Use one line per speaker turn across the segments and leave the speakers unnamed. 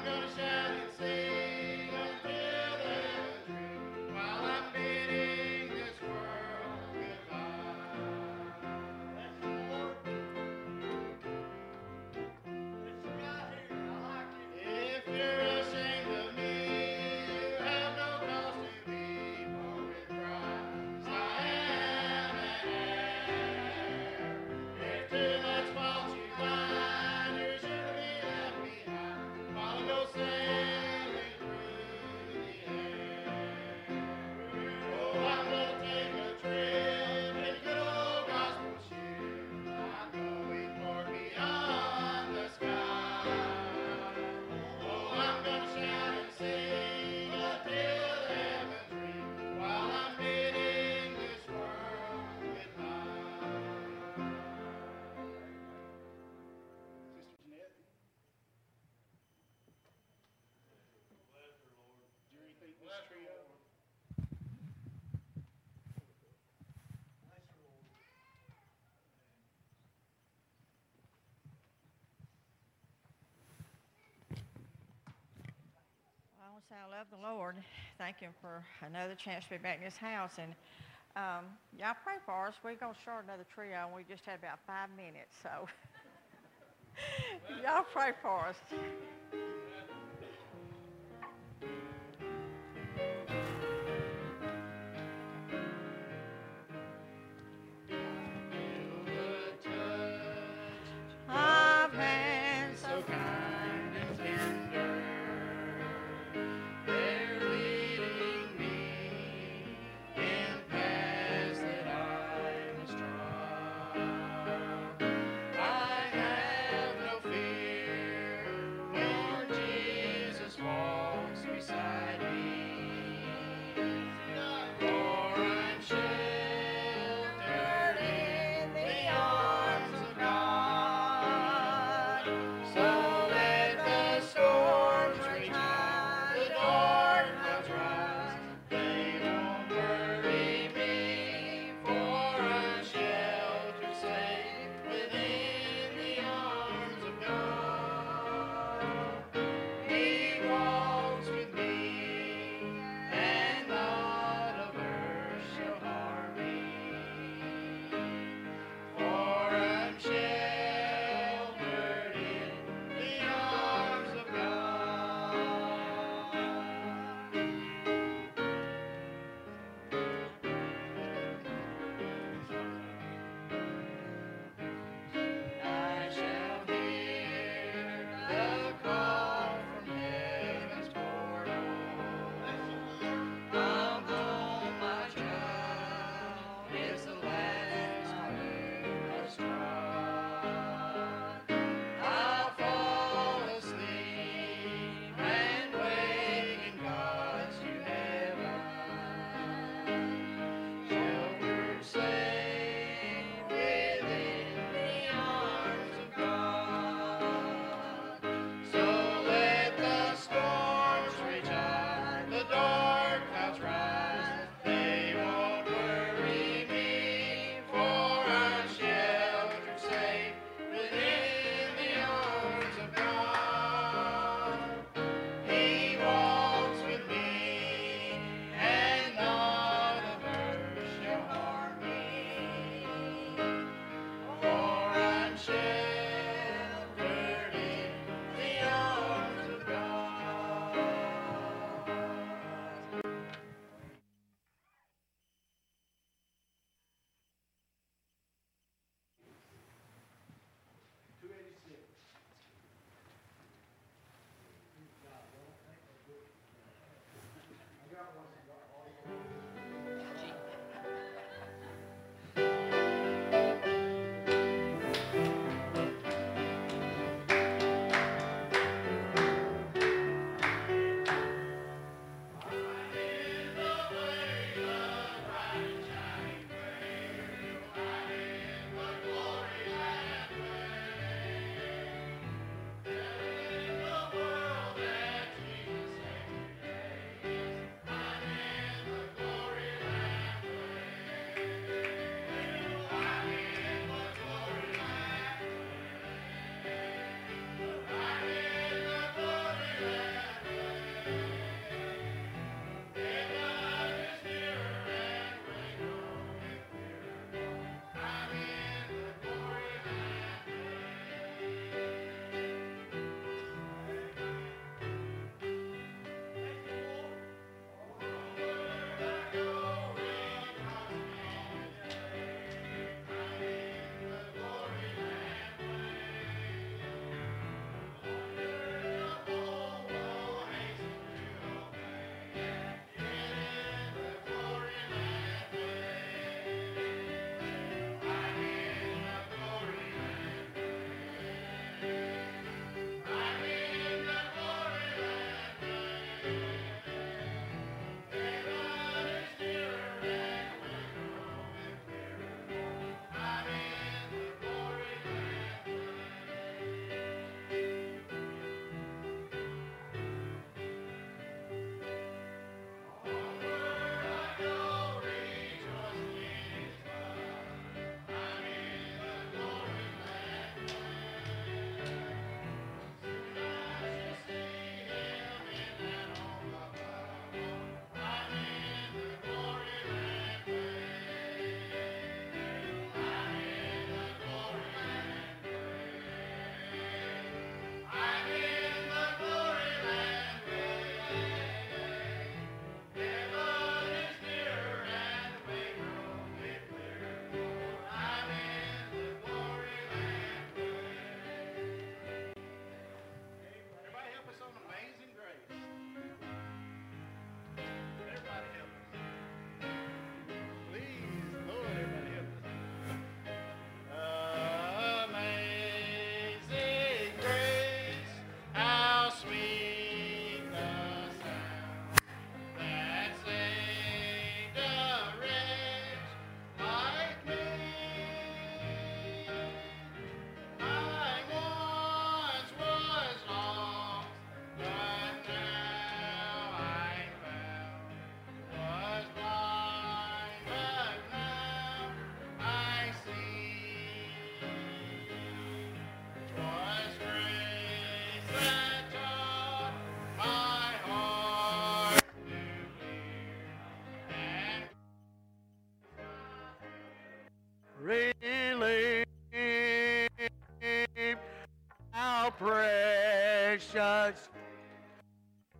I want to say I love the Lord. Thank Him for another chance to be back in His house. And y'all pray for us. We're going to start another trio, and we just had about 5 minutes. So y'all pray for us. Of hands so kind and tender, they're leading me in paths that I must trod. I have no fear when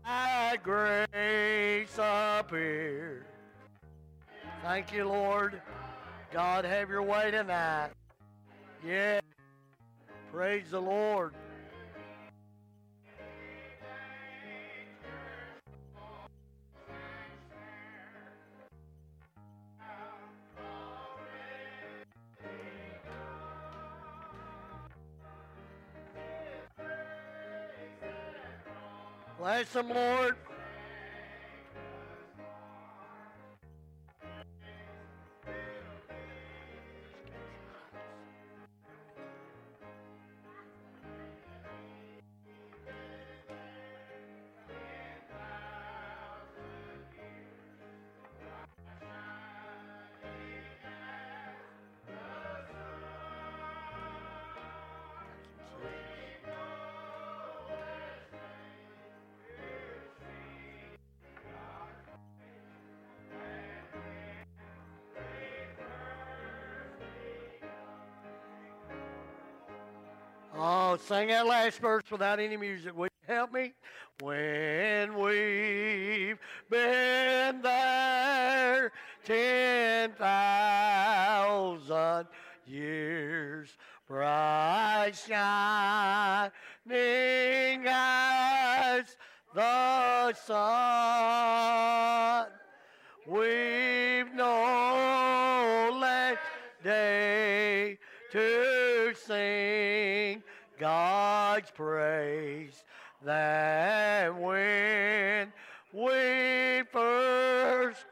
Thy grace appear. Thank you, Lord. God, have your way tonight. Yeah. Praise the Lord. Bless them, Lord. Oh, sing that last verse without any music. Will you help me? When we've been there 10,000 years, bright shining as the sun, we've no less day to sing God's praise than when we first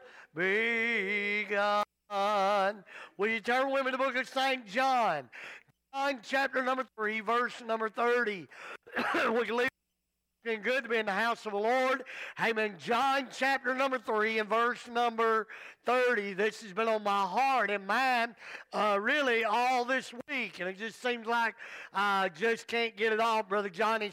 begun. Will you turn with me to the book of St. John? John chapter number 3, verse number 30. We can leave. It's been good to be in the house of the Lord. Amen. John chapter number 3 and verse number 30. This has been on my heart and mind really all this week. And it just seems like I just can't get it off. Brother Johnny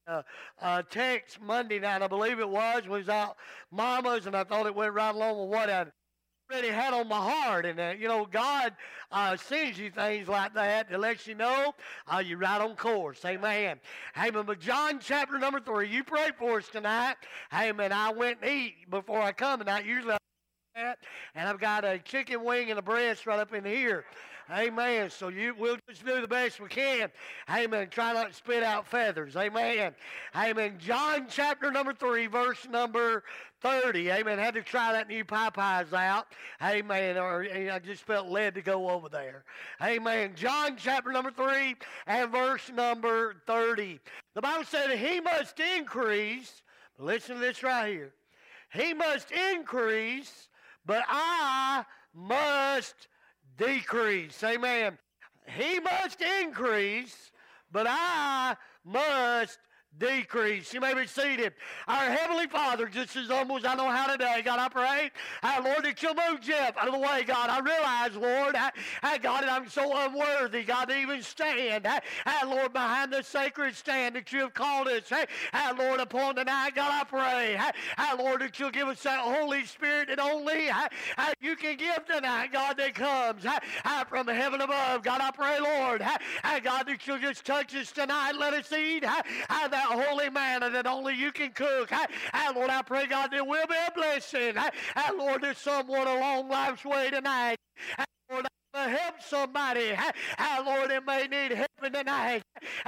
text Monday night, I believe it was out Mama's, and I thought it went right along with what I already had on my heart. And God sends you things like that to let you know you're right on course. Amen. Amen. But John chapter number 3, you pray for us tonight. Amen. I went and eat before I come tonight. Usually I do that, and I've got a chicken wing and a breast right up in here. Amen. So we'll just do the best we can. Amen. Try not to spit out feathers. Amen. Amen. John chapter number 3, verse number 30. Amen. Had to try that new Popeyes out. Amen. Or I just felt led to go over there. Amen. John chapter number 3 and verse number 30. The Bible said that he must increase. Listen to this right here. He must increase, but I must decrease. Amen. He must increase, but I must decrease. You may be seated. Our Heavenly Father, just as humble as I know how today, God, I pray, Lord, that you'll move Jeff out of the way, God. I realize, Lord, God, that I'm so unworthy, God, to even stand, Lord, behind the sacred stand that you have called us, Lord, upon tonight, God, I pray, Lord, that you'll give us that Holy Spirit that only you can give tonight, God, that comes from heaven above. God, I pray, Lord, God, that you'll just touch us tonight. Let us eat that holy manna that only you can cook. Lord, I pray, God, there will be a blessing. Lord, there's someone along life's way tonight. Lord, I help somebody. Lord, that may need help tonight.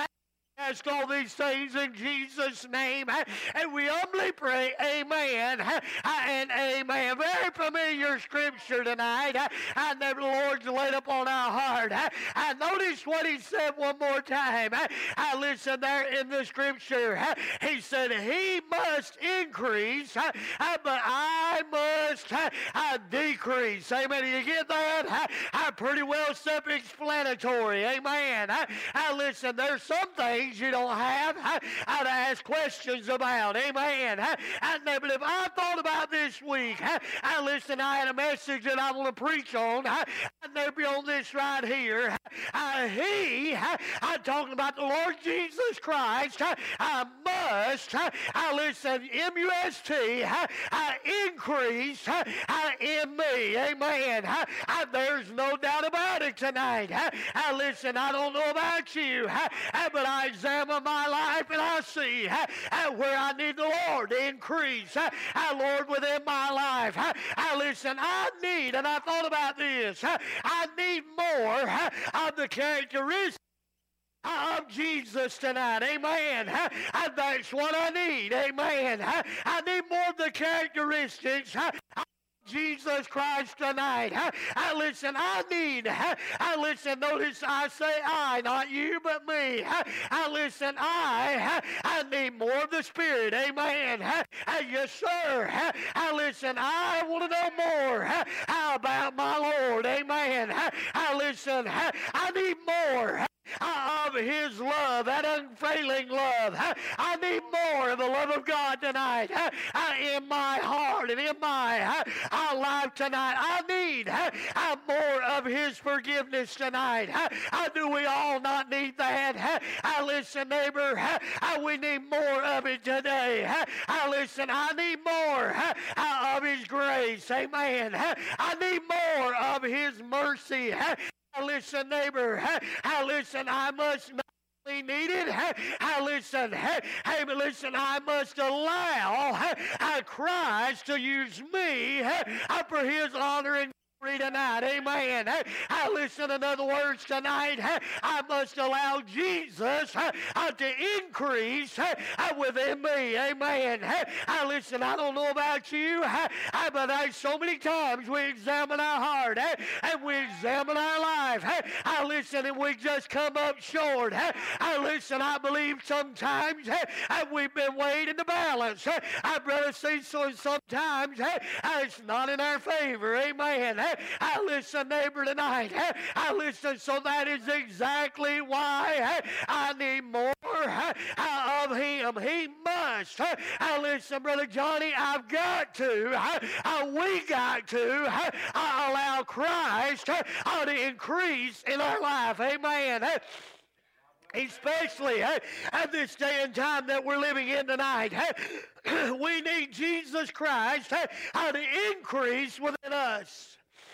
Ask all these things in Jesus' name, and we humbly pray, amen and amen. Very familiar scripture tonight, and the Lord's laid upon our heart. I notice what he said one more time. I listen there in the scripture. He said, he must increase, but I must decrease. Amen. Do you get that? Pretty well self-explanatory. Amen. Listen, there's some things you don't have to ask questions about. Amen. But if I thought about this week, listen, I had a message that I want to preach on. I'd be on this right here. I'm talking about the Lord Jesus Christ. I must, listen, M-U-S-T, increase in me. Amen. There's no doubt about it tonight. Listen, I don't know about you, but I examine my life and I see where I need the Lord to increase. Lord, within my life. Listen, I need, and I thought about this, I need more of the characteristics of Jesus tonight. Amen. That's what I need. Amen. I need more of the characteristics of Jesus Christ tonight. Listen, I need, listen, notice I say I, not you, but me. Listen, I need more of the Spirit. Amen. Yes, sir. Listen, I want to know more about my Lord. Amen. Listen, I need more of His love, that unfailing love. I need more of the love of God tonight in my heart and in my life tonight. I need more of His forgiveness tonight. Do we all not need that? Listen, neighbor, we need more of it today. Listen, I need more of His grace. Amen. I need more of His mercy. Listen, neighbor, listen, I must not only need it, listen, but listen, I must allow Christ to use me for His honor and glory tonight. Amen. Listen, in other words, tonight, I must allow Jesus to increase within me. Amen. Listen, I don't know about you, but so many times we examine our heart and we examine our life. Listen, and we just come up short. Listen, I believe sometimes we've been weighed in the balance. Brother, see, so sometimes it's not in our favor. Amen. Listen, neighbor, tonight. Listen, so that is exactly why I need more of Him. He must. Listen, Brother Johnny, I've got to. We got to allow Christ to increase in our life. Amen. Especially at this day and time that we're living in tonight. We need Jesus Christ to increase within us.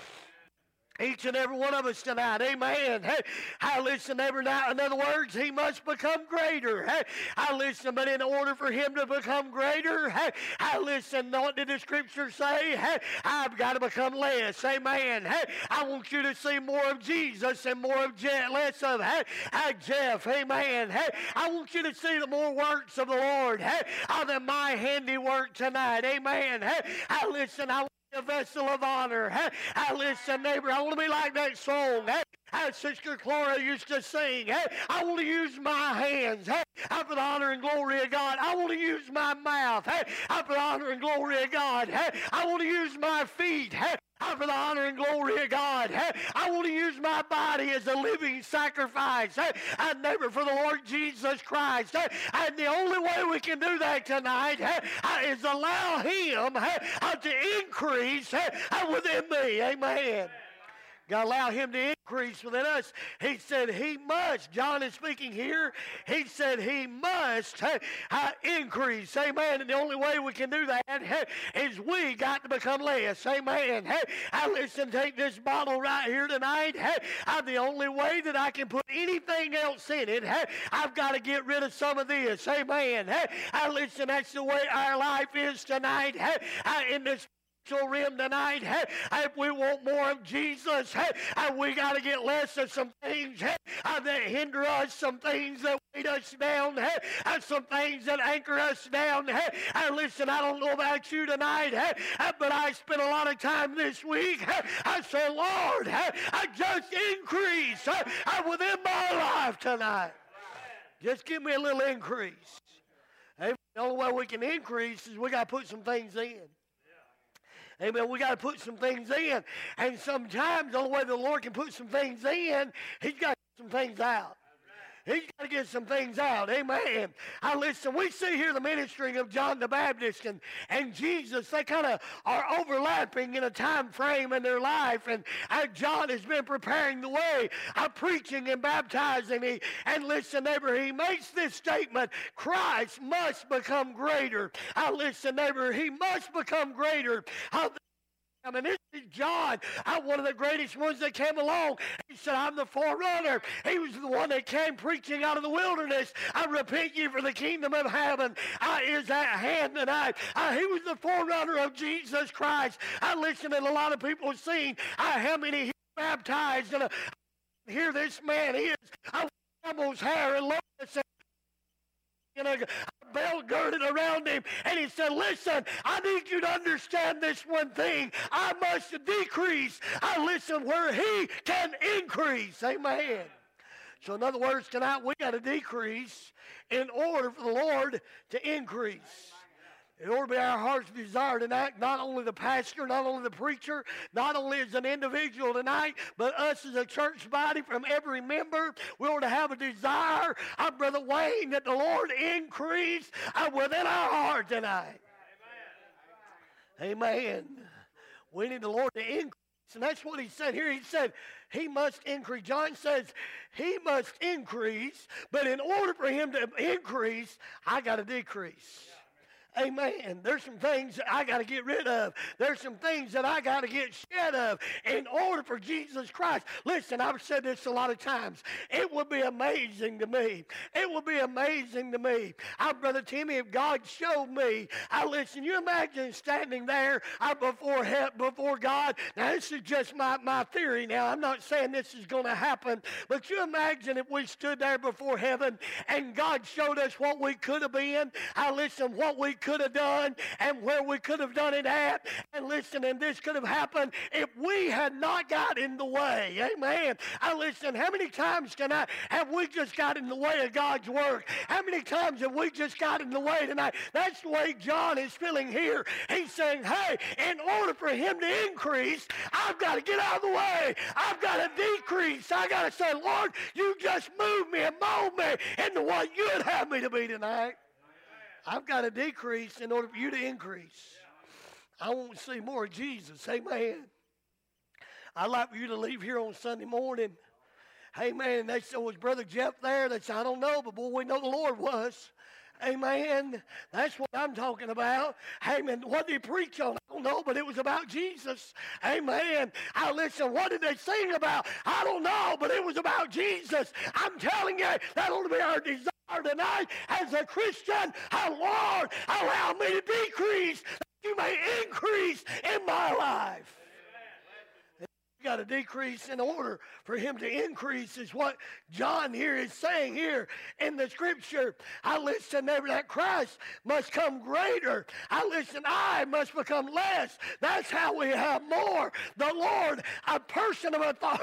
Each and every one of us tonight. Amen. Listen, neighbor, now, in other words, He must become greater. Listen, but in order for Him to become greater, listen, what did the Scripture say? I've got to become less. Amen. I want you to see more of Jesus and more of less of Jeff. Amen. I want you to see the more works of the Lord than my handiwork tonight. Amen. Listen, I a vessel of honor. Listen, neighbor, I want to be like that song Sister Clara used to sing. I want to use my hands for the honor and glory of God. I want to use my mouth for the honor and glory of God. I want to use my feet for the honor and glory of God. I want to use my body as a living sacrifice, neighbor, for the Lord Jesus Christ. And the only way we can do that tonight is allow Him to increase within me. Amen. God, allow Him to increase within us. He said He must. John is speaking here. He said He must increase. Amen. And the only way we can do that is we got to become less. Amen. Listen, take this bottle right here tonight. The only way that I can put anything else in it, I've got to get rid of some of this. Amen. Listen, that's the way our life is tonight in this rim tonight. If we want more of Jesus, we got to get less of some things that hinder us, some things that weight us down, some things that anchor us down. Listen, I don't know about you tonight, but I spent a lot of time this week. I said, Lord, just increase within my life tonight. Just give me a little increase. The only way we can increase is we got to put some things in. Amen. We got to put some things in. And sometimes the only way the Lord can put some things in, He's got to get some things out. He's got to get some things out. Amen. Listen, we see here the ministering of John the Baptist and Jesus. They kind of are overlapping in a time frame in their life. And John has been preparing the way, preaching and baptizing. And listen, neighbor, he makes this statement, Christ must become greater. Listen, neighbor, He must become greater. I mean, this John, one of the greatest ones that came along. He said, I'm the forerunner. He was the one that came preaching out of the wilderness. I repent you, for the kingdom of heaven is at hand tonight. He was the forerunner of Jesus Christ. I listen, and a lot of people seen how many he baptized. And here this man is, camel's hair and lotus and a belt girded around him. And he said, listen, I need you to understand this one thing. I must decrease. I listen where he can increase. Amen. So in other words, tonight we got to decrease in order for the Lord to increase. It ought to be our heart's desire tonight, not only the pastor, not only the preacher, not only as an individual tonight, but us as a church body from every member. We ought to have a desire, Brother Wayne, that the Lord increase within our heart tonight. Amen. Amen. We need the Lord to increase. And that's what he said here. He said, he must increase. John says, he must increase, but in order for him to increase, I got to decrease. Amen. There's some things that I got to get rid of. There's some things that I got to get shed of in order for Jesus Christ. Listen, I've said this a lot of times. It would be amazing to me. It would be amazing to me. Brother Timmy, if God showed me, listen, you imagine standing there before God. Now, this is just my theory now. I'm not saying this is going to happen, but you imagine if we stood there before heaven and God showed us what we could have been. Listen, what we could have done and where we could have done it at. And listen, and this could have happened if we had not got in the way. Amen. Listen, how many times have we just got in the way of God's work? How many times have we just got in the way tonight? That's the way John is feeling here. He's saying, hey, in order for him to increase, I've got to get out of the way. I've got to decrease. I got to say, Lord, you just move me and mold me into what you'd have me to be tonight. I've got to decrease in order for you to increase. I want to see more of Jesus. Amen. I'd like for you to leave here on Sunday morning. Amen. They said, was Brother Jeff there? They said, I don't know, but boy, we know the Lord was. Amen. That's what I'm talking about. Amen. What did he preach on? I don't know, but it was about Jesus. Amen. Listen, what did they sing about? I don't know, but it was about Jesus. I'm telling you, that ought to be our desire tonight as a Christian. Lord, allow me to decrease that you may increase in my life. You got to decrease in order for him to increase is what John here is saying here in the scripture. Listen, that Christ must come greater. Listen, I must become less. That's how we have more. The Lord, a person of authority.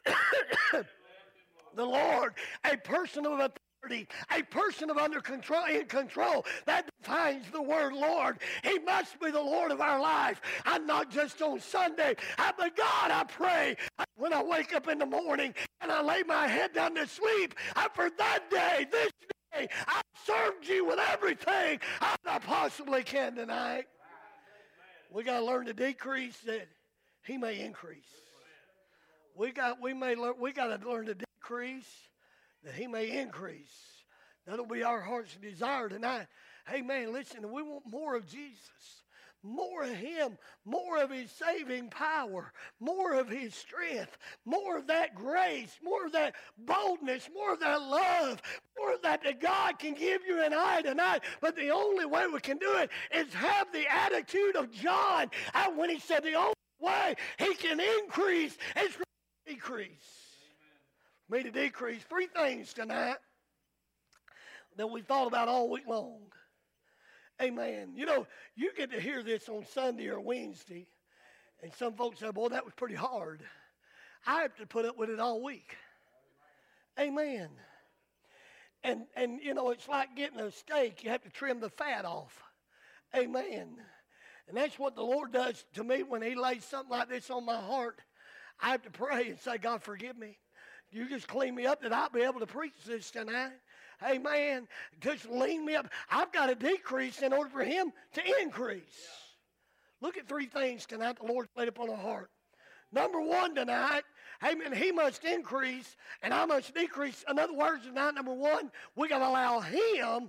The Lord, a person of authority. A person of in control. That defines the word Lord. He must be the Lord of our life. I'm not just on Sunday. But God, I pray when I wake up in the morning and I lay my head down to sleep, for that day, this day, I've served you with everything I possibly can tonight. We got to learn to decrease that he may increase. We got to learn to decrease that he may increase. That'll be our heart's desire tonight. Amen. Listen, we want more of Jesus, more of him, more of his saving power, more of his strength, more of that grace, more of that boldness, more of that love, more of that God can give you and I tonight. But the only way we can do it is have the attitude of John. When he said the only way he can increase is to decrease. Me to decrease. 3 things tonight that we thought about all week long. Amen. You know, you get to hear this on Sunday or Wednesday, and some folks say, boy, that was pretty hard. I have to put up with it all week. Amen. And you know, it's like getting a steak. You have to trim the fat off. Amen. And that's what the Lord does to me when he lays something like this on my heart. I have to pray and say, God, forgive me. You just clean me up that I'll be able to preach this tonight. Amen. Just lean me up. I've got to decrease in order for him to increase. Look at 3 things tonight the Lord laid upon our heart. Number 1 tonight, amen, he must increase and I must decrease. In other words, tonight, number 1, we got to allow him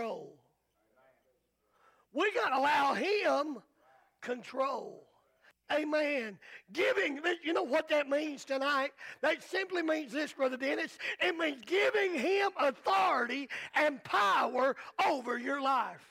control. We got to allow him control. Amen. Giving, you know what that means tonight? That simply means this, Brother Dennis. It means giving him authority and power over your life.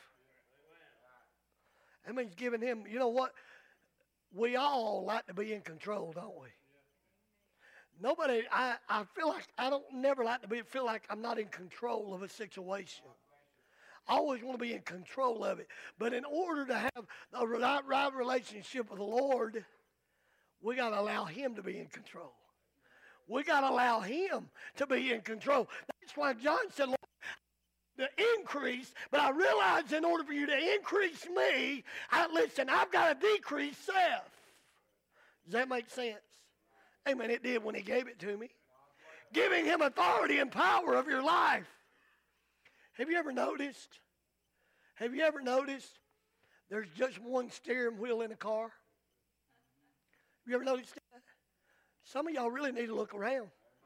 That means giving him, you know what? We all like to be in control, don't we? Nobody, I feel like I don't never like to feel like I'm not in control of a situation. I always want to be in control of it. But in order to have a right relationship with the Lord, we got to allow him to be in control. We got to allow him to be in control. That's why John said, Lord, the increase, but I realize in order for you to increase me, I've got to decrease self. Does that make sense? Amen. It did when he gave it to me. Giving him authority and power of your life. Have you ever noticed there's just one steering wheel in a car? Have you ever noticed that? Some of y'all really need to look around.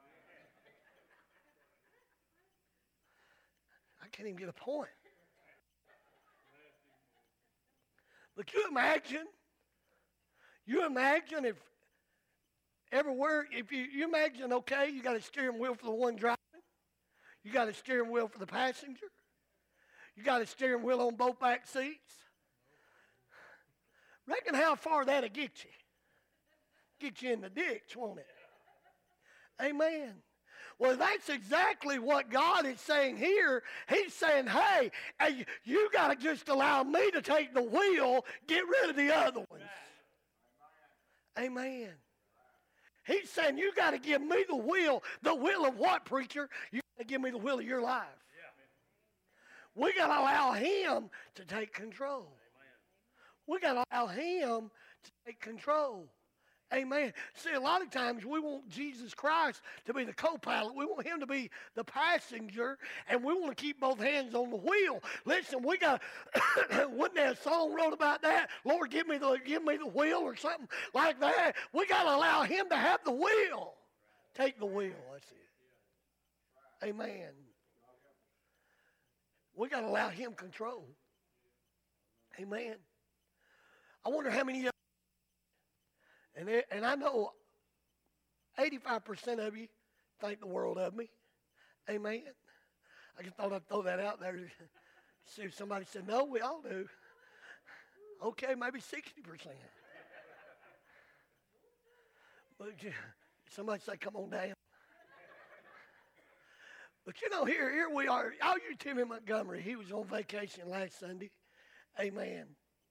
I can't even get a point. But you imagine if everywhere, if you imagine, okay, you got a steering wheel for the one driving. You got a steering wheel for the passenger. You got a steering wheel on both back seats. Reckon how far that'll get you. Get you in the ditch, won't it? Amen. Well, that's exactly what God is saying here. He's saying, hey, you got to just allow me to take the wheel, get rid of the other ones. Amen. He's saying, you got to give me the wheel. The wheel of what, preacher? You got to give me the wheel of your life. We got to allow him to take control. We got to allow him to take control. Amen. See, a lot of times we want Jesus Christ to be the co-pilot. We want him to be the passenger, and we want to keep both hands on the wheel. Listen, we got, wasn't there a song wrote about that? Lord, give me the wheel or something like that. We got to allow him to have the wheel. Take the wheel, that's it. Amen. We got to allow him control. Amen. I wonder how many of you, and I know 85% of you think the world of me. Amen. I just thought I'd throw that out there to see if somebody said, no, we all do. Okay, maybe 60%. But somebody say, come on down. But you know, here we are. I'll use Timmy Montgomery. He was on vacation last Sunday. Amen.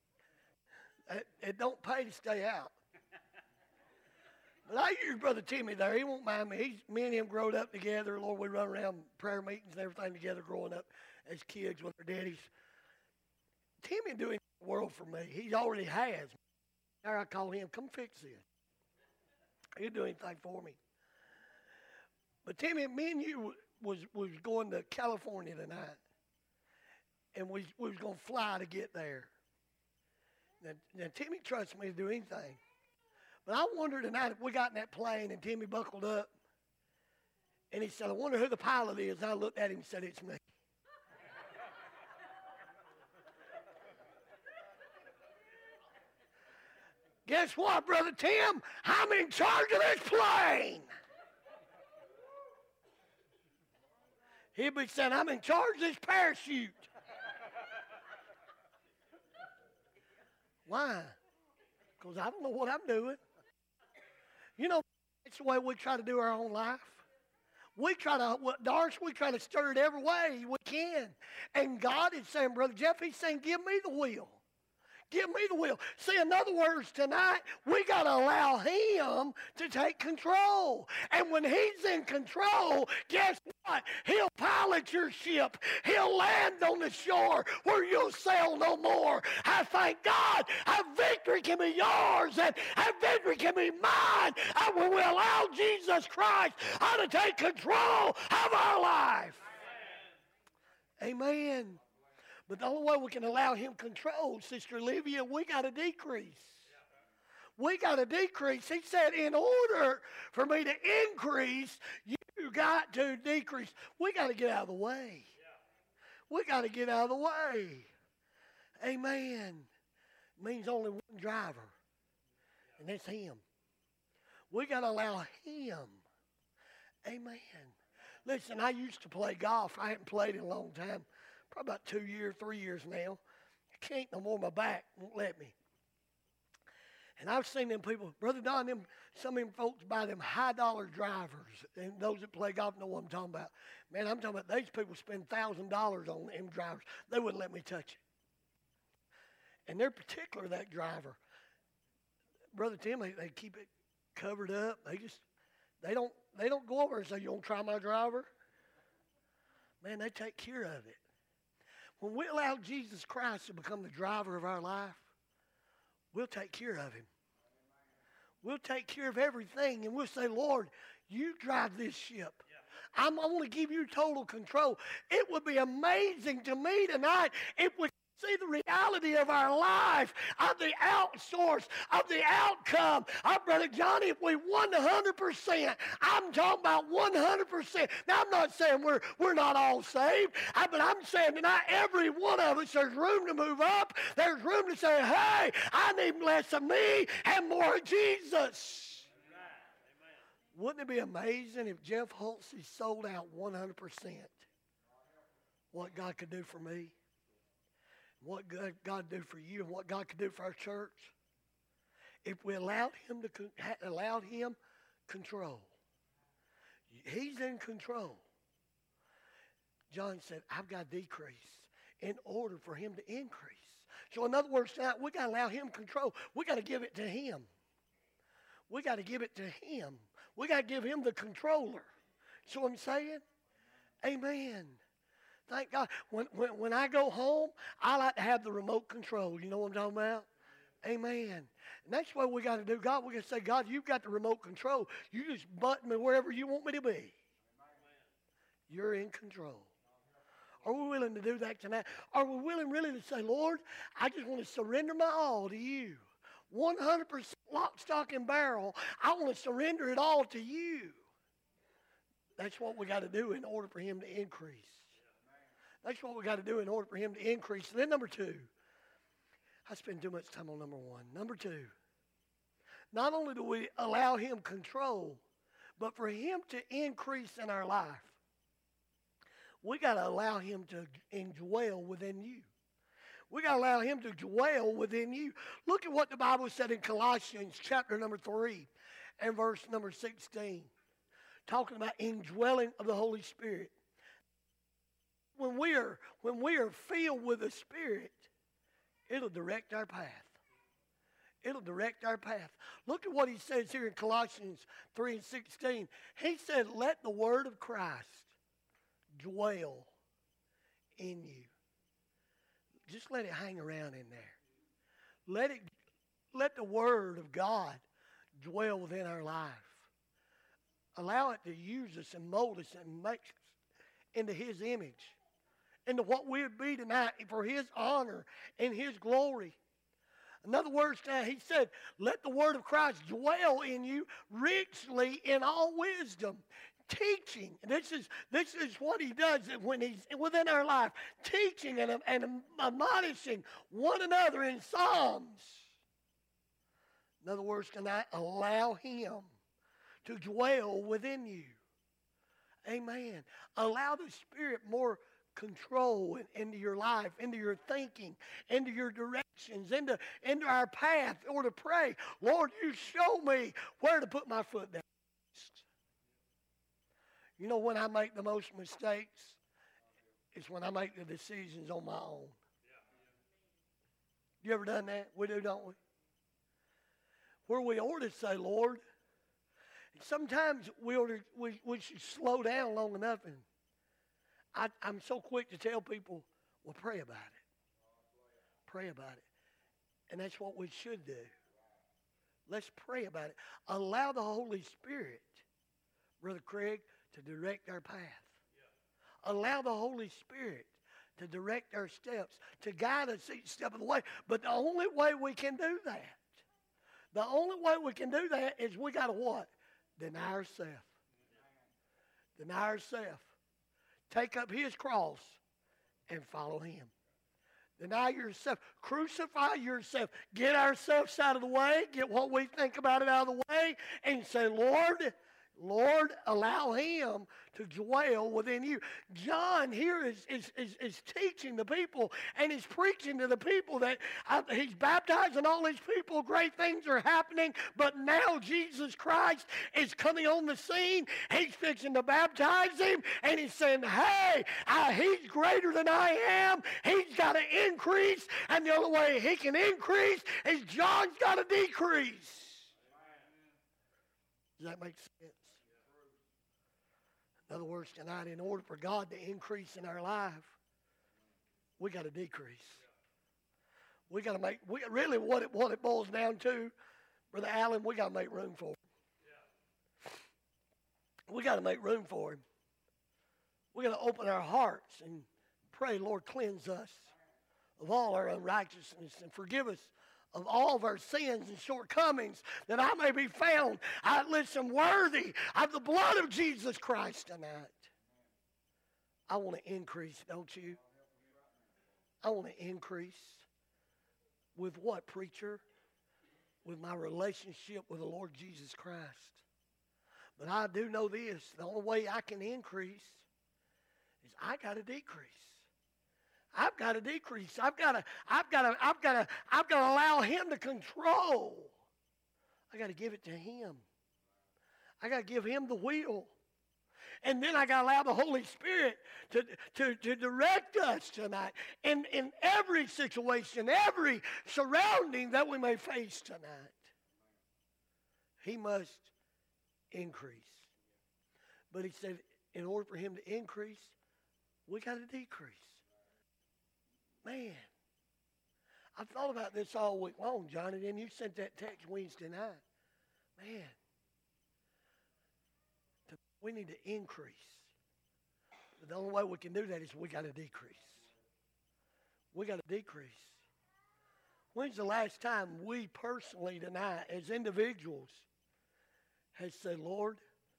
It don't pay to stay out. But I use Brother Timmy there. He won't mind me. Me and him growed up together. Lord, we run around prayer meetings and everything together growing up as kids with our daddies. Timmy doing the world for me. He already has. There I call him, come fix this. He'll do anything for me. But Timmy, me and you was going to California tonight. And we was going to fly to get there. Now, Timmy trusts me to do anything. But I wonder tonight if we got in that plane and Timmy buckled up. And he said, I wonder who the pilot is. And I looked at him and said, it's me. Guess what, Brother Tim? I'm in charge of this plane. He'd be saying, I'm in charge of this parachute. Why? Because I don't know what I'm doing. You know, it's the way we try to do our own life. We try to stir it every way we can. And God is saying, Brother Jeff, he's saying, give me the wheel. Give me the wheel. See, in other words, tonight, we got to allow him to take control. And when he's in control, guess what? He'll pilot your ship. He'll land on the shore where you'll sail no more. I thank God our victory can be yours and our victory can be mine. And when we allow Jesus Christ to take control of our life. Amen. But the only way we can allow him control, Sister Olivia, we got to decrease. We got to decrease. He said, in order for me to increase, you got to decrease. We got to get out of the way. We got to get out of the way. Amen. It means only one driver. And it's Him. We got to allow Him. Amen. Listen, I used to play golf. I hadn't played in a long time. Probably about 2 years, 3 years now. I can't no more. My back won't let me. And I've seen them people, Brother Don, some of them folks buy them high-dollar drivers. And those that play golf know what I'm talking about. Man, I'm talking about these people spend $1,000 on them drivers. They wouldn't let me touch it. And they're particular, that driver. Brother Tim, they keep it covered up. They don't go over and say, you want to try my driver? Man, they take care of it. When we allow Jesus Christ to become the driver of our life, we'll take care of Him. We'll take care of everything, and we'll say, Lord, you drive this ship. I'm going to give you total control. It would be amazing to me tonight if we see the reality of our life, of the outsource, of the outcome. Our Brother Johnny, if we won 100%, I'm talking about 100%. Now, I'm not saying we're not all saved, but I'm saying tonight, every one of us, there's room to move up. There's room to say, hey, I need less of me and more of Jesus. Amen. Wouldn't it be amazing if Jeff Holtzy sold out 100% what God could do for me? What God do for you and what God could do for our church, if we allowed Him control. He's in control. John said, I've got to decrease in order for Him to increase. So in other words, tonight, we got to allow Him control. We got to give it to Him. We got to give it to Him. We got to give Him the controller. See what I'm saying? Amen. Thank God. When I go home, I like to have the remote control. You know what I'm talking about? Amen. And that's what we got to do. God, we got to say, God, you've got the remote control. You just button me wherever you want me to be. You're in control. Are we willing to do that tonight? Are we willing really to say, Lord, I just want to surrender my all to you. 100% lock, stock, and barrel. I want to surrender it all to you. That's what we got to do in order for Him to increase. That's what we got to do in order for Him to increase. And then number two, I spend too much time on number one. Number two, not only do we allow Him control, but for Him to increase in our life, we got to allow Him to indwell within you. We got to allow Him to dwell within you. Look at what the Bible said in Colossians chapter number 3 and verse number 16, talking about indwelling of the Holy Spirit. When we are filled with the Spirit, it'll direct our path. It'll direct our path. Look at what he says here in Colossians 3 and 16. He said, let the word of Christ dwell in you. Just let it hang around in there. Let the word of God dwell within our life. Allow it to use us and mold us and make us into His image, into what we would be tonight for His honor and His glory. In other words, now he said, let the word of Christ dwell in you richly in all wisdom. Teaching. This is what He does when He's within our life. Teaching and admonishing one another in Psalms. In other words, tonight, allow Him to dwell within you. Amen. Allow the Spirit more control into your life, into your thinking, into your directions, into our path, or to pray. Lord, you show me where to put my foot down. You know when I make the most mistakes? It's when I make the decisions on my own. You ever done that? We do, don't we? Where we ought to say, Lord, sometimes we should slow down long enough. And I'm so quick to tell people, well, pray about it. Pray about it. And that's what we should do. Let's pray about it. Allow the Holy Spirit, Brother Craig, to direct our path. Allow the Holy Spirit to direct our steps, to guide us each step of the way. But the only way we can do that is we got to what? Deny ourselves. Deny ourselves. Take up His cross and follow Him. Deny yourself. Crucify yourself. Get ourselves out of the way. Get what we think about it out of the way. And say, Lord, allow him to dwell within you. John here is teaching the people, and he's preaching to the people that he's baptizing all these people. Great things are happening, but now Jesus Christ is coming on the scene. He's fixing to baptize him, and he's saying, hey, he's greater than I am. He's got to increase, and the only way he can increase is John's got to decrease. Does that make sense? In other words, tonight, in order for God to increase in our life, we got to decrease. We got to make, really what it boils down to, Brother Allen, we got to make room for him. We got to make room for him. We got to open our hearts and pray, Lord, cleanse us of all our unrighteousness and forgive us of all of our sins and shortcomings, that I may be found, worthy of the blood of Jesus Christ tonight. I want to increase, don't you? I want to increase. With what, preacher? With my relationship with the Lord Jesus Christ. But I do know this, the only way I can increase is I got to decrease. I've got to decrease. I've got to allow him to control. I got to give it to him. I got to give him the wheel. And then I got to allow the Holy Spirit to direct us tonight in every situation, every surrounding that we may face tonight. He must increase. But he said, in order for him to increase, we got to decrease. Man, I've thought about this all week long, Johnny. Then you sent that text Wednesday night. Man, we need to increase. But the only way we can do that is we got to decrease. We got to decrease. When's the last time we personally tonight, as individuals, has said, Lord,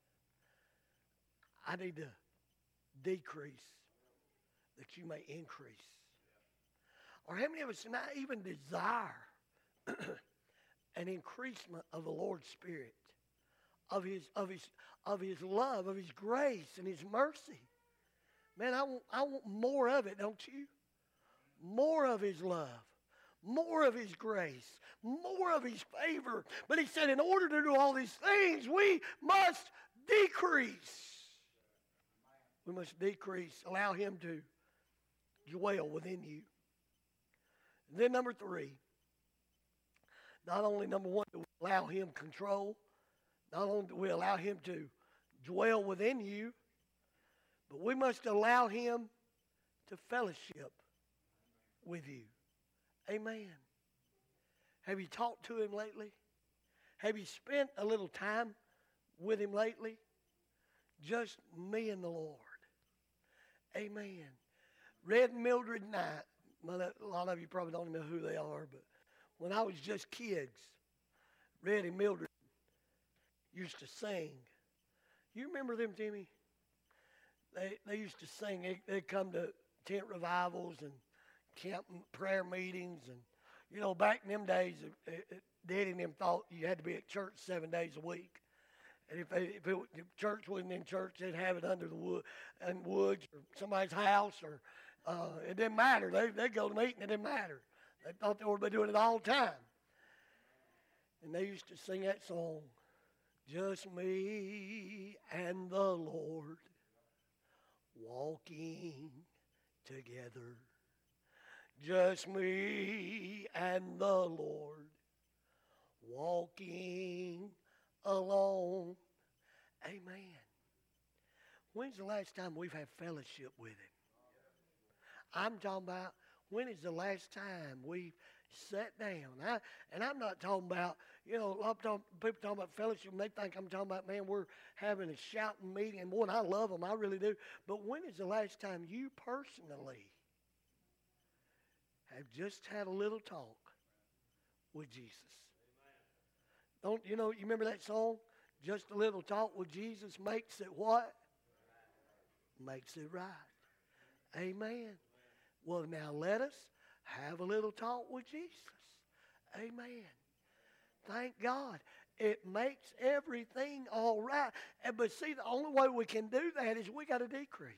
I need to decrease that you may increase? Or how many of us not even desire an increasement of the Lord's Spirit, of his love, of his grace and his mercy? Man, I want more of it, don't you? More of his love, more of his grace, more of his favor. But he said, in order to do all these things, we must decrease. We must decrease. Allow him to dwell within you. And then number 3, not only number 1 do we allow him control, not only do we allow him to dwell within you, but we must allow him to fellowship with you. Amen. Have you talked to him lately? Have you spent a little time with him lately? Just me and the Lord. Amen. Red and Mildred Knight. A lot of you probably don't even know who they are, but when I was just kids, Red and Mildred used to sing. You remember them, Timmy? They used to sing. They'd come to tent revivals and camp prayer meetings. And, you know, back in them days, Daddy and them thought you had to be at church 7 days a week. And if church wasn't in church, they'd have it under the woods or somebody's house, or it didn't matter. They'd go to meeting, it didn't matter. They thought they were doing it all the time. And they used to sing that song, just me and the Lord walking together. Just me and the Lord walking alone. Amen. When's the last time we've had fellowship with him? I'm talking about, when is the last time we've sat down? And I'm not talking about, you know, people talking about fellowship, and they think I'm talking about, man, we're having a shouting meeting. And boy, and I love them, I really do. But when is the last time you personally have just had a little talk with Jesus? Don't you know? You remember that song? Just a little talk with Jesus makes it what? Makes it right. Amen. Well, now let us Have a little talk with Jesus. Amen. Thank God. It makes everything all right. But see, the only way we can do that is we got to decrease.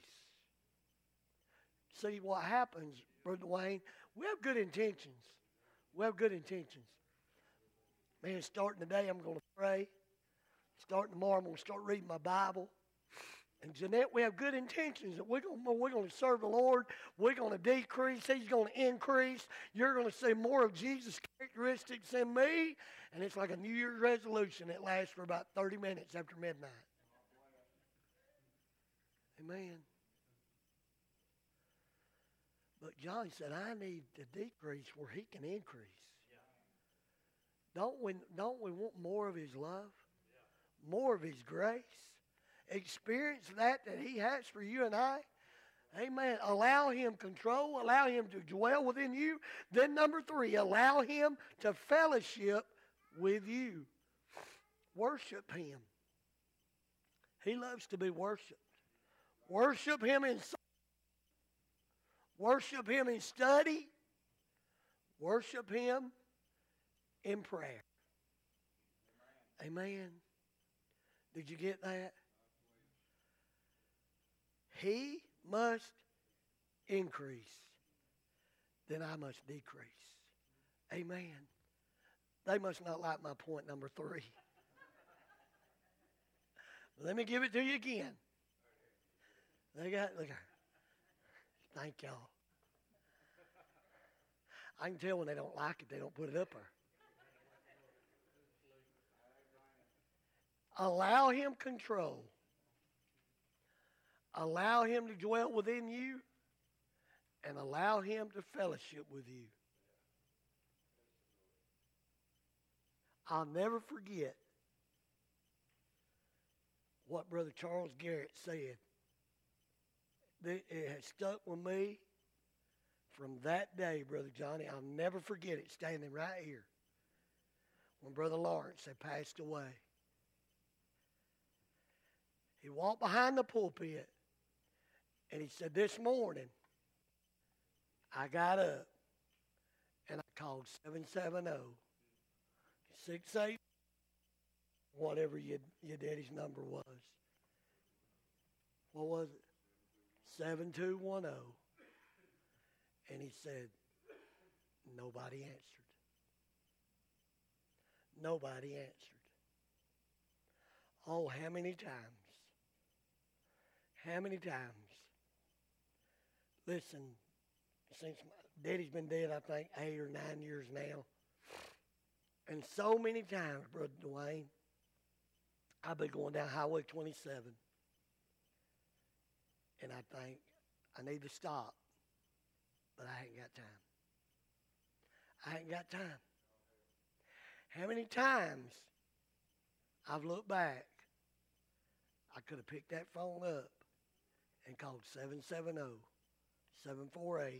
See what happens, Brother Wayne? We have good intentions. We have good intentions. Man, starting today, I'm going to pray. Starting tomorrow, I'm going to start reading my Bible. And Jeanette, we have good intentions that we're going to serve the Lord. We're going to decrease. He's going to increase. You're going to see more of Jesus' characteristics in me. And it's like a New Year's resolution that lasts for about 30 minutes after midnight. Amen. But John said, I need to decrease where he can increase. Don't we want more of his love? More of his grace? Experience that he has for you and I. Amen. Allow him control. Allow him to dwell within you. Then number 3, allow him to fellowship with you. Worship him. He loves to be worshiped. Worship him in song. Worship him in study. Worship him in prayer. Amen. Did you get that? He must increase, then I must decrease. Amen. They must not like my point number 3. Let me give it to you again. Look. Thank y'all. I can tell when they don't like it, they don't put it up there. Allow him control. Allow him to dwell within you, and allow him to fellowship with you. I'll never forget what Brother Charles Garrett said. It has stuck with me from that day, Brother Johnny. I'll never forget it, standing right here when Brother Lawrence had passed away. He walked behind the pulpit, and he said, this morning, I got up, and I called 770-68, whatever your daddy's number was. What was it? 7210. And he said, nobody answered. Nobody answered. Oh, how many times? How many times? Listen, since my daddy's been dead, I think 8 or 9 years now. And so many times, Brother Dwayne, I've been going down Highway 27. And I think, I need to stop. But I ain't got time. I ain't got time. How many times I've looked back, I could have picked that phone up and called 770-748-6328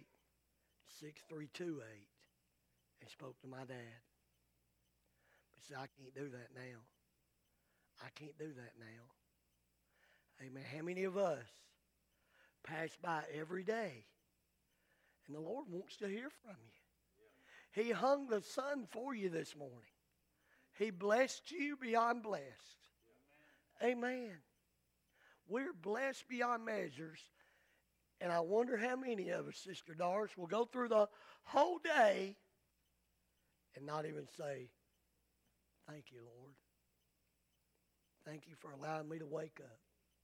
and spoke to my dad. But see, I can't do that now. I can't do that now. Amen. How many of us pass by every day, and the Lord wants to hear from you? He hung the sun for you this morning. He blessed you beyond blessed. Amen. We're blessed beyond measures. And I wonder how many of us, Sister Doris, will go through the whole day and not even say, thank you, Lord. Thank you for allowing me to wake up.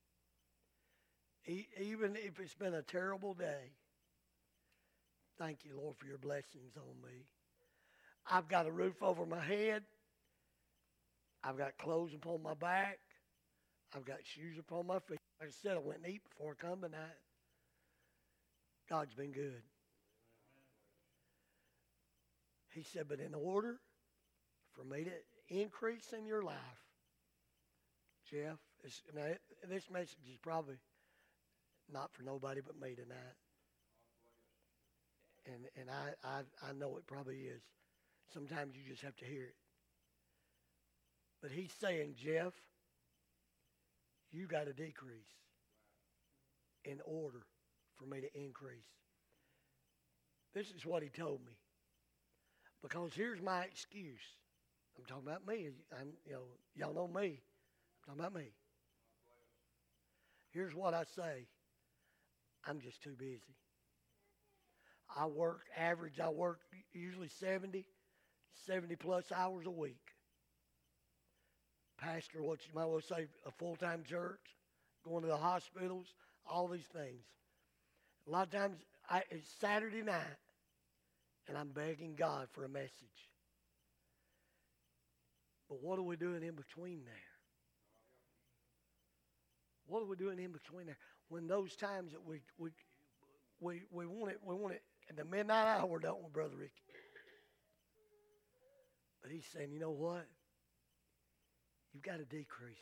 Even if it's been a terrible day, thank you, Lord, for your blessings on me. I've got a roof over my head. I've got clothes upon my back. I've got shoes upon my feet. Like I said, I went and eat before I come tonight. God's been good. He said, but in order for me to increase in your life, Jeff, this message is probably not for nobody but me tonight. And I know it probably is. Sometimes you just have to hear it. But he's saying, Jeff, you got to decrease in order for me to increase. This is what he told me. Because here's my excuse. I'm talking about me. Y'all know me. I'm talking about me. Here's what I say. I'm just too busy. I work usually 70 plus hours a week. Pastor, what you might well say, a full-time church, going to the hospitals, all these things. A lot of times, it's Saturday night, and I'm begging God for a message. But what are we doing in between there? What are we doing in between there? When those times that we want it at the midnight hour, don't we, Brother Ricky? But he's saying, you know what? You've got to decrease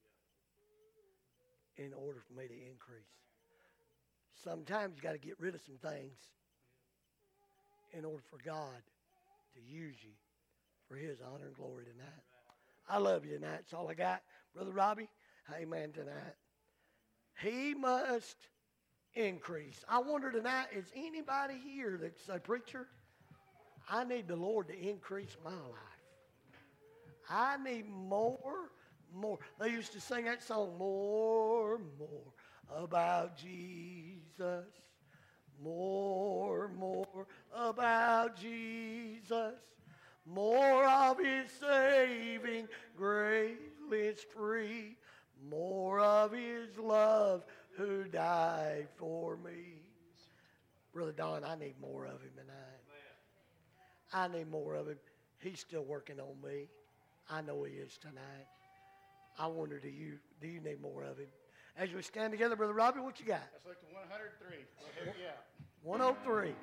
in order for me to increase. Sometimes you got to get rid of some things in order for God to use you for his honor and glory tonight. I love you tonight. That's all I got. Brother Robbie, amen tonight. He must increase. I wonder tonight, is anybody here that's a preacher? I need the Lord to increase my life. I need more. They used to sing that song, more about Jesus. More about Jesus. More of his saving grace free. More of his love who died for me. Brother Don, I need more of him tonight. I need more of him. He's still working on me. I know he is tonight. I wonder, do you need more of him? As we stand together, Brother Robbie, what you got?
Let's look to 103. We'll help you out.
103.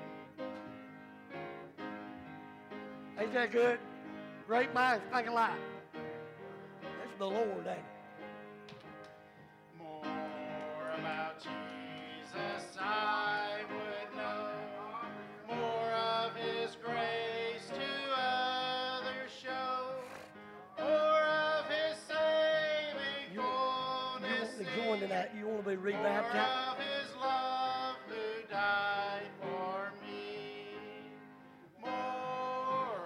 Ain't that good? Great minds think alike. That's the Lord, ain't it?
More about Jesus I would know. More of his grace to others show. More of his saving fullness.
You want to join tonight? You want to be rebaptized?